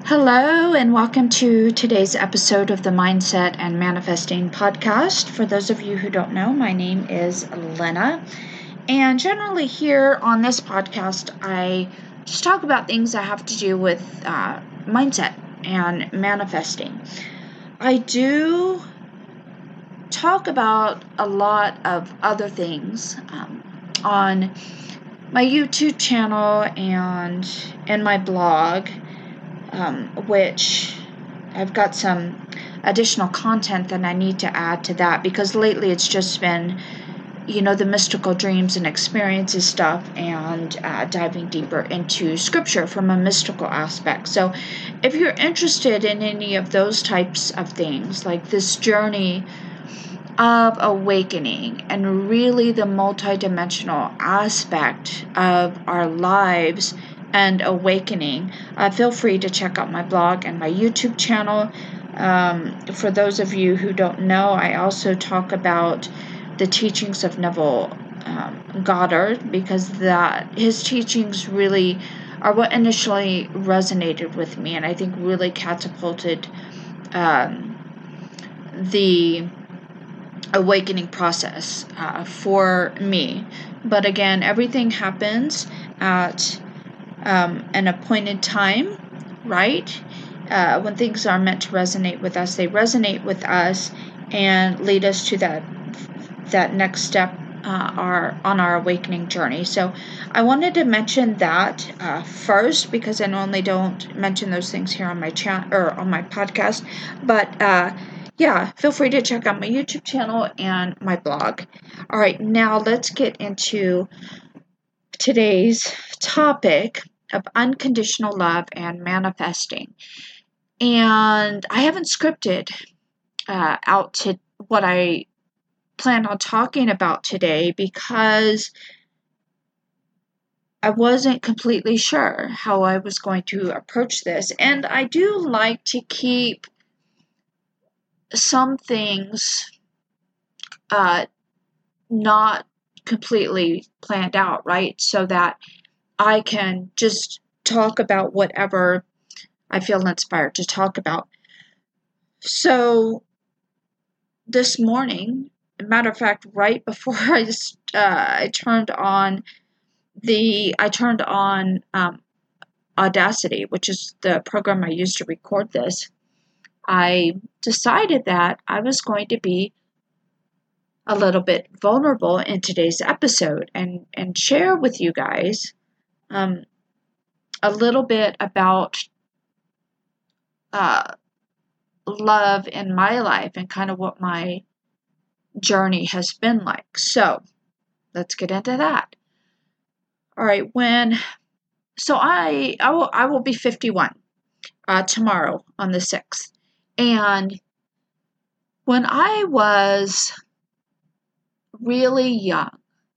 Hello, and welcome to today's episode of the Mindset and Manifesting podcast. For those of you who don't know, my name is Lena, and generally here on this podcast, I just talk about things that have to do with mindset and manifesting. I do talk about a lot of other things on my YouTube channel and in my blog. Which I've got some additional content that I need to add to that because lately it's just been, the mystical dreams and experiences stuff and diving deeper into scripture from a mystical aspect. So if you're interested in any of those types of things, like this journey of awakening and really the multidimensional aspect of our lives and awakening, feel free to check out my blog and my YouTube channel. For those of you who don't know, I also talk about the teachings of Neville Goddard because his teachings really are what initially resonated with me and I think really catapulted the awakening process for me. But again, everything happens at an appointed time, right? When things are meant to resonate with us, they resonate with us and lead us to that next step on our awakening journey. So I wanted to mention that first because I normally don't mention those things here on my chat or on my podcast. But feel free to check out my YouTube channel and my blog. All right, now let's get into today's topic of unconditional love and manifesting. And I haven't scripted out to what I plan on talking about today because I wasn't completely sure how I was going to approach this. And I do like to keep some things not completely planned out, right? So that I can just talk about whatever I feel inspired to talk about. So this morning, matter of fact, right before I turned on Audacity, which is the program I use to record this, I decided that I was going to be a little bit vulnerable in today's episode and share with you guys a little bit about love in my life and kind of what my journey has been like. So let's get into that. All right, I will be 51 tomorrow on the 6th. And when I was really young,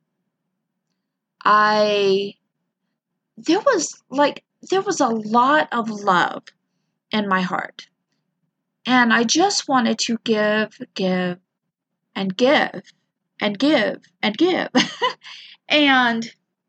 there was a lot of love in my heart. And I just wanted to give, and give, and give, and give. And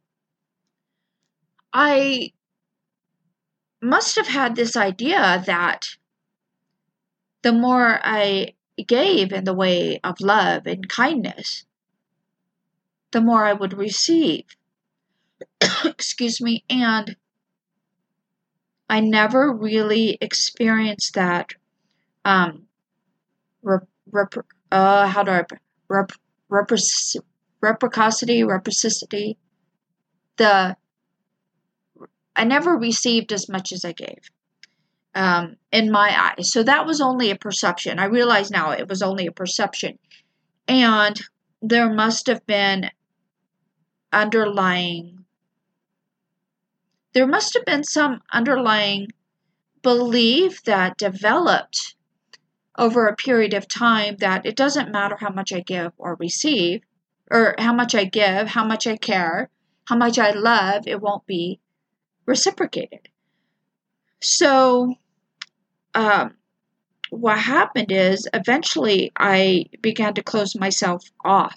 I must have had this idea that the more I gave in the way of love and kindness, the more I would receive. Excuse me. And I never really experienced that reciprocity. I never received as much as I gave. In my eyes. So that was only a perception. I realize now it was only a perception. And there must have been some underlying belief that developed over a period of time that it doesn't matter how much I give or receive, or how much I give, how much I care, how much I love, it won't be reciprocated. So, what happened is eventually I began to close myself off.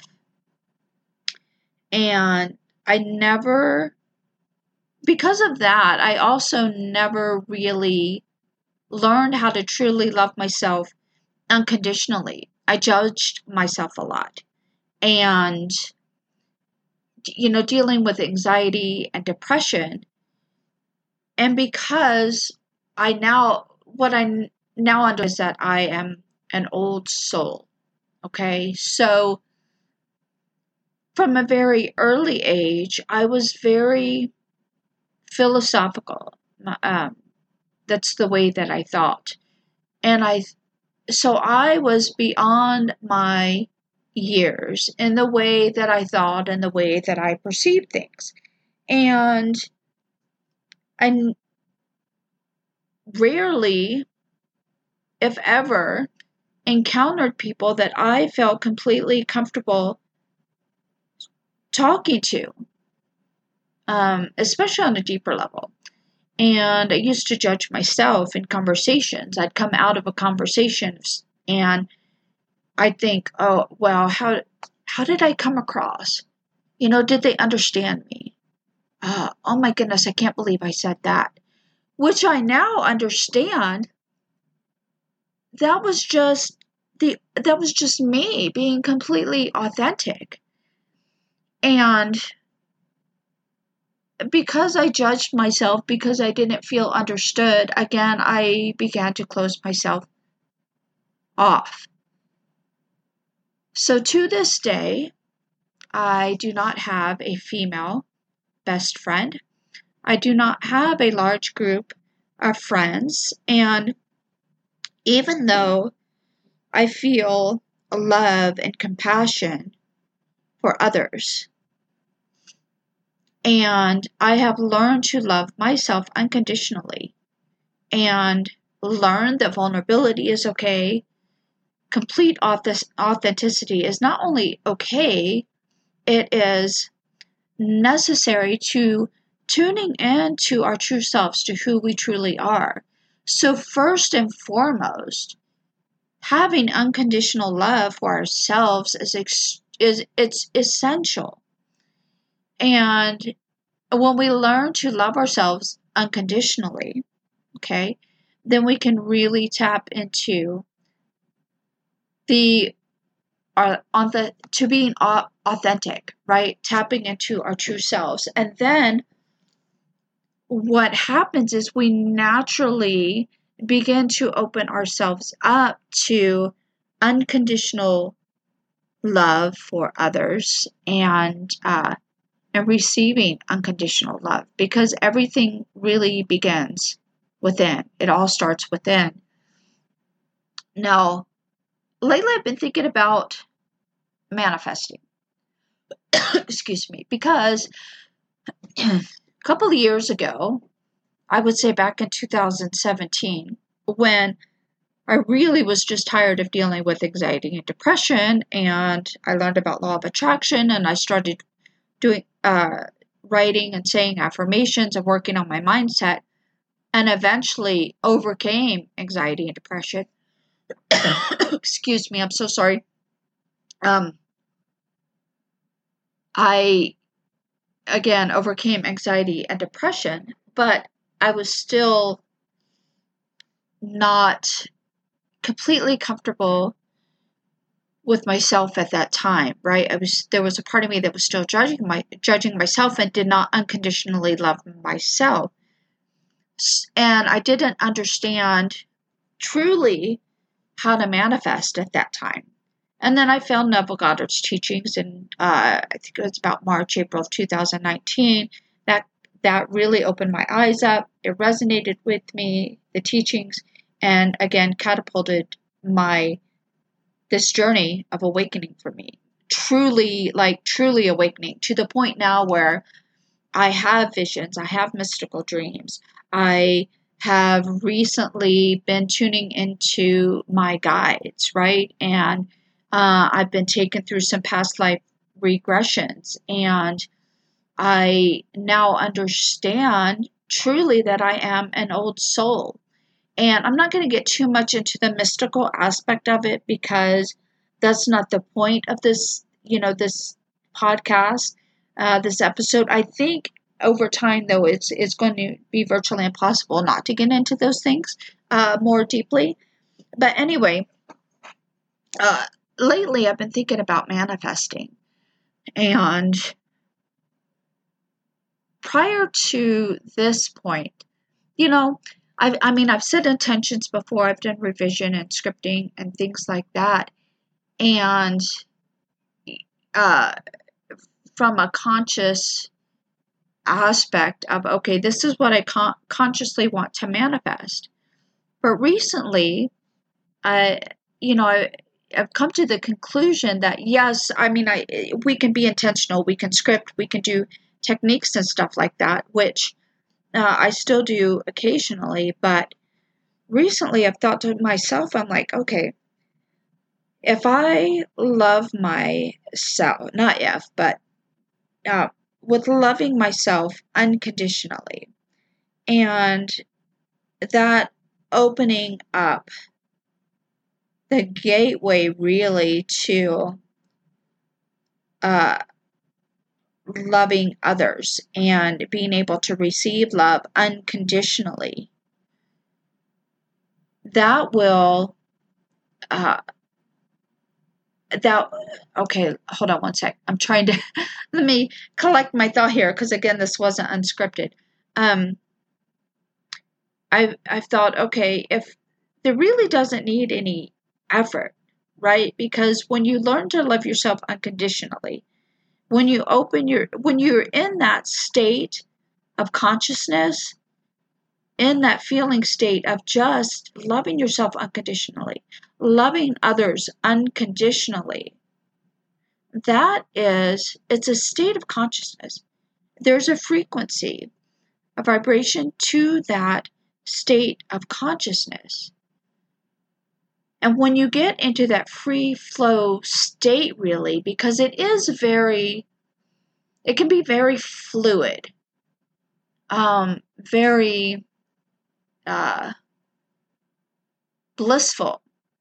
And because of that, I also never really learned how to truly love myself unconditionally. I judged myself a lot. And, dealing with anxiety and depression. And because what I now understand is that I am an old soul. Okay. So from a very early age, I was very philosophical. That's the way that I thought. And so I was beyond my years in the way that I thought and the way that I perceived things. And I rarely, if ever, encountered people that I felt completely comfortable talking to, especially on a deeper level. And I used to judge myself in conversations. I'd come out of a conversation and I'd think, oh, well, how did I come across? Did they understand me? Oh my goodness, I can't believe I said that. Which I now understand, that was just me being completely authentic. And because I judged myself, because I didn't feel understood, again, I began to close myself off. So to this day, I do not have a female best friend. I do not have a large group of friends. And even though I feel love and compassion for others, and I have learned to love myself unconditionally and learn that vulnerability is okay. Complete authenticity is not only okay, it is necessary to tuning into our true selves, to who we truly are. So first and foremost, having unconditional love for ourselves it's essential. And when we learn to love ourselves unconditionally, okay, then we can really tap into being authentic, right? Tapping into our true selves. And then what happens is we naturally begin to open ourselves up to unconditional love for others and receiving unconditional love, because everything really begins within. It all starts within. Now, lately I've been thinking about manifesting. Excuse me, because a couple of years ago, I would say back in 2017, when I really was just tired of dealing with anxiety and depression, and I learned about law of attraction, and I started doing writing and saying affirmations and working on my mindset, and eventually overcame anxiety and depression. Excuse me, I'm so sorry. I again overcame anxiety and depression, but I was still not completely comfortable with myself at that time, right? There was a part of me that was still judging myself and did not unconditionally love myself. And I didn't understand truly how to manifest at that time. And then I found Neville Goddard's teachings in, I think it was about March, April of 2019. That really opened my eyes up. It resonated with me, the teachings, and again catapulted this journey of awakening for me. Truly awakening to the point now where I have visions, I have mystical dreams. I have recently been tuning into my guides, right? And I've been taken through some past life regressions, and I now understand truly that I am an old soul. And I'm not going to get too much into the mystical aspect of it, because that's not the point of this, this podcast, this episode. I think over time, though, it's going to be virtually impossible not to get into those things more deeply. But anyway, lately I've been thinking about manifesting. And prior to this point, I've set intentions before. I've done revision and scripting and things like that. And from a conscious aspect of, okay, this is what I consciously want to manifest. But recently, I've come to the conclusion that yes, we can be intentional, we can script, we can do techniques and stuff like that, which I still do occasionally. But recently I've thought to myself, I'm like, okay, if I love myself, not if, but with loving myself unconditionally, and that opening up the gateway really to loving others and being able to receive love unconditionally, that will okay, hold on one sec. I'm trying to let me collect my thought here, because again, this wasn't unscripted. I've thought, okay, if there really doesn't need any effort, right? Because when you learn to love yourself unconditionally, when you're in that state of consciousness, in that feeling state of just loving yourself unconditionally, loving others unconditionally, it's a state of consciousness. There's a frequency, a vibration to that state of consciousness. And when you get into that free flow state, really, because it can be very fluid, very blissful.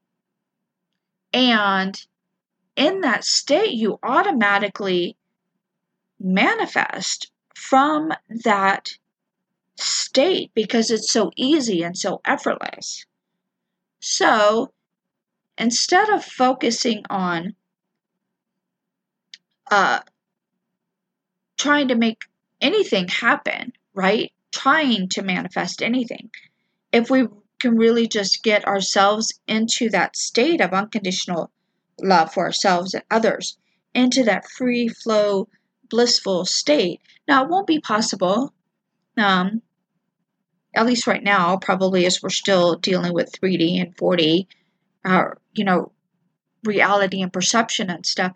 And in that state, you automatically manifest from that state because it's so easy and so effortless. So instead of focusing on trying to make anything happen, right? Trying to manifest anything, if we can really just get ourselves into that state of unconditional love for ourselves and others, into that free flow, blissful state. Now, it won't be possible, at least right now, probably, as we're still dealing with 3D and 4D, reality and perception and stuff.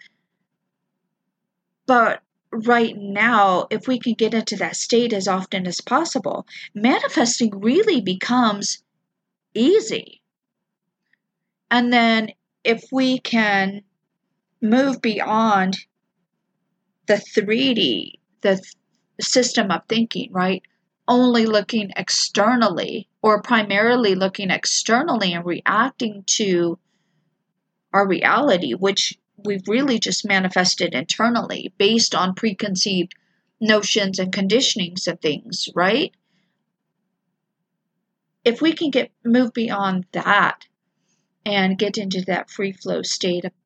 But right now, if we can get into that state as often as possible, manifesting really becomes easy. And then if we can move beyond the 3D, the system of thinking, right? Only looking externally, or primarily looking externally and reacting to our reality, which we've really just manifested internally based on preconceived notions and conditionings and things, right? If we can move beyond that and get into that free flow state of,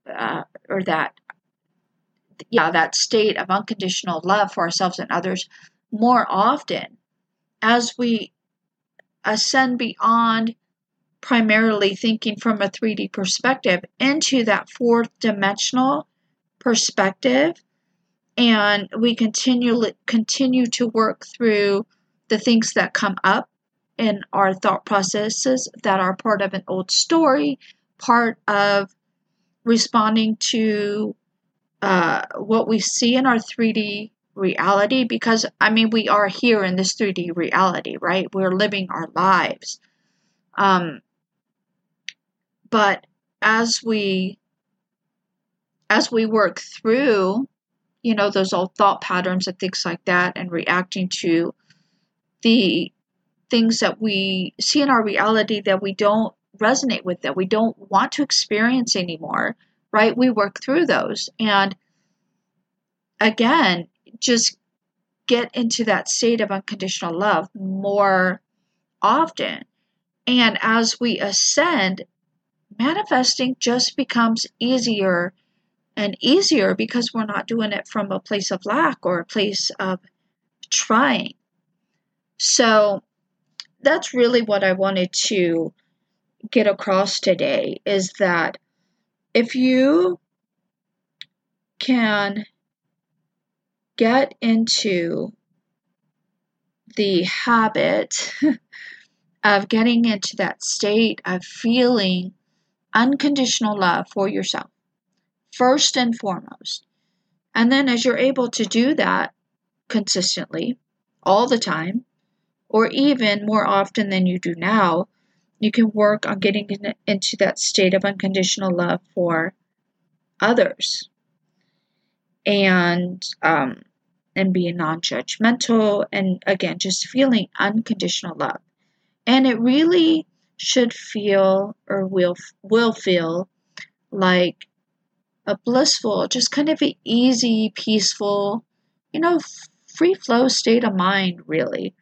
that state of unconditional love for ourselves and others more often, as we ascend beyond primarily thinking from a 3D perspective into that fourth dimensional perspective, and we continue to work through the things that come up in our thought processes that are part of an old story, part of responding to what we see in our 3D reality, because we are here in this 3D reality, right? We're living our lives. But as we work through, those old thought patterns and things like that, and reacting to the things that we see in our reality that we don't resonate with, that we don't want to experience anymore, right? We work through those. And again, just get into that state of unconditional love more often. And as we ascend, manifesting just becomes easier and easier because we're not doing it from a place of lack or a place of trying. So that's really what I wanted to get across today, is that if you can get into the habit of getting into that state of feeling unconditional love for yourself, first and foremost. And then as you're able to do that consistently, all the time, or even more often than you do now, you can work on getting into that state of unconditional love for others. And being non-judgmental, and again, just feeling unconditional love. And it really should feel, or will feel, like a blissful, just kind of an easy, peaceful, free flow state of mind, really.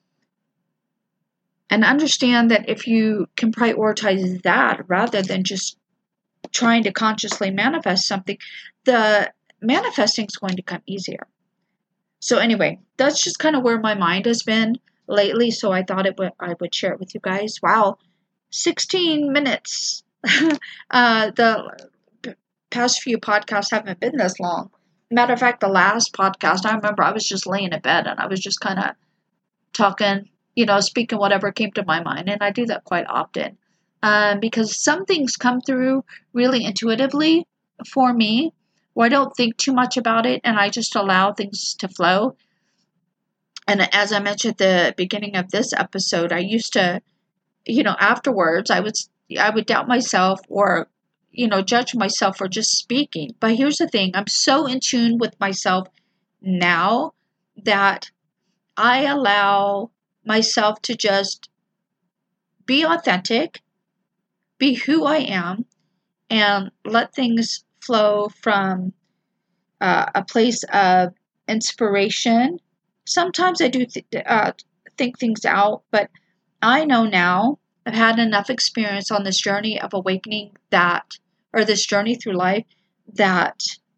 And understand that if you can prioritize that rather than just trying to consciously manifest something, the manifesting is going to come easier. So anyway, that's just kind of where my mind has been lately. So I thought I would share it with you guys. Wow, 16 minutes. The past few podcasts haven't been this long. Matter of fact, the last podcast, I remember I was just laying in bed and I was just kind of talking, speaking whatever came to my mind. And I do that quite often because some things come through really intuitively for me, where I don't think too much about it and I just allow things to flow. And as I mentioned at the beginning of this episode, I used to, afterwards, I would doubt myself or, judge myself for just speaking. But here's the thing, I'm so in tune with myself now that I allow myself to just be authentic, be who I am, and let things flow from a place of inspiration. Sometimes I do think things out, but I know now I've had enough experience on this journey of awakening this journey through life, that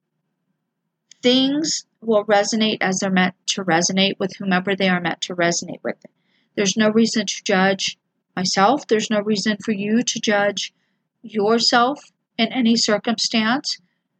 things will resonate as they're meant to resonate with whomever they are meant to resonate with. There's no reason to judge myself. There's no reason for you to judge yourself in any circumstance.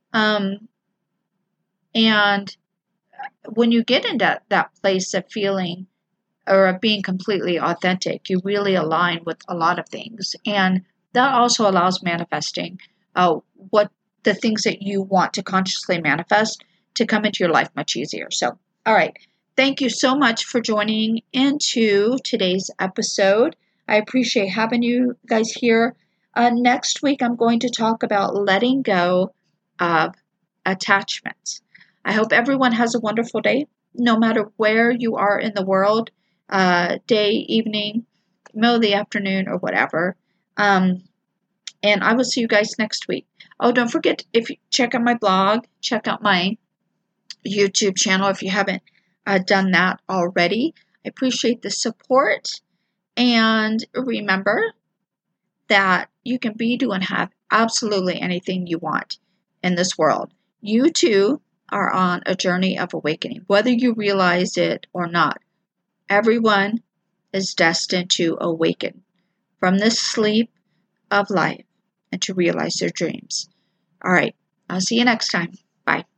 And when you get into that place of feeling or of being completely authentic, you really align with a lot of things. And that also allows manifesting what the things that you want to consciously manifest to come into your life much easier. So, all right. Thank you so much for joining into today's episode. I appreciate having you guys here. Next week, I'm going to talk about letting go of attachments. I hope everyone has a wonderful day, no matter where you are in the world, day, evening, middle of the afternoon, or whatever. And I will see you guys next week. Oh, don't forget, if you check out my blog, check out my YouTube channel if you haven't done that already. I appreciate the support. And remember that you can be, do, and have absolutely anything you want in this world. You too are on a journey of awakening, whether you realize it or not. Everyone is destined to awaken from this sleep of life and to realize their dreams. All right, I'll see you next time. Bye.